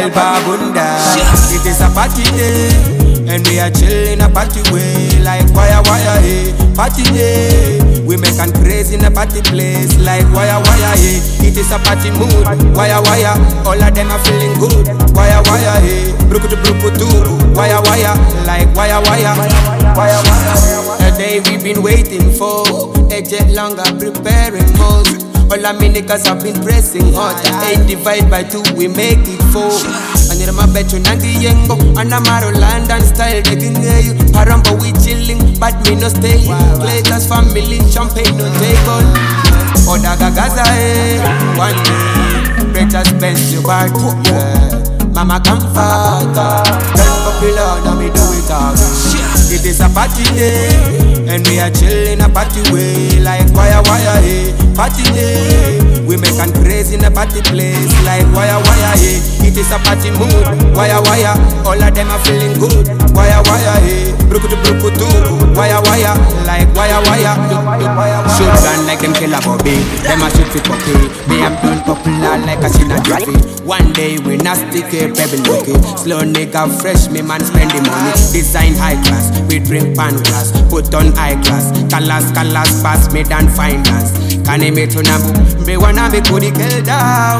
El Babunda. It is a party day, and we are chillin' a party way. Like wire, hey. Party day, we make an crazy in a party place. Like wire, hey. It is a party mood. Wire, all of them are feeling good. Wire, hey. Bruku too. Wire, like wire. A day we've been waiting for. A jet longer preparing most. All our niggas have been pressing hard. 8 divided by 2, we make it 4. And you're my bet you Nangi Yengo. And I'm a London style, they can hear you. Harambo we chilling, but me no stay. Clayton's family, champagne no take on. Oda Gagaza, one day. Breakfast Benz, you bar, Mama come father. Very popular, now me do it all. It is a party day, and we are chillin' a party way. Like wire, hey. Party day, we make an crazy in a party place. Like wire, hey. It is a party mood. Wire, all of them are feeling good. Wire, hey. Bruku too. Wire, like wire. Shoot gun like them killer Bobby. Them a shoot for cocky. Me am done popular like a Sina Jaffe. One day we nasty pebble lucky. Slow nigga fresh, me man spend the money. Design high class, we drink pan glass. Put on high class, colors pass me than finance. Can I make to namu? Me wanna be kudi kill down,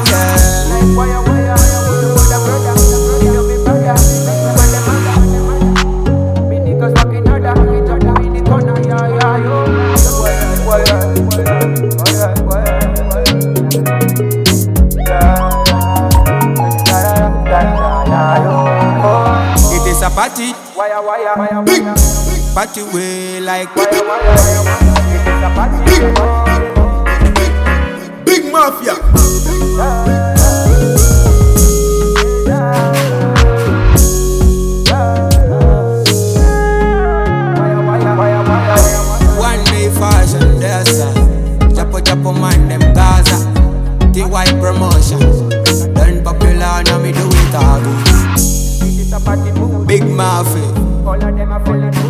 It is a party, big party way like it is a party. Big Mafia. One day fashion, there's a Japo man, them Gaza. The white promotion. Done popular, now me do it all. Big Mafia.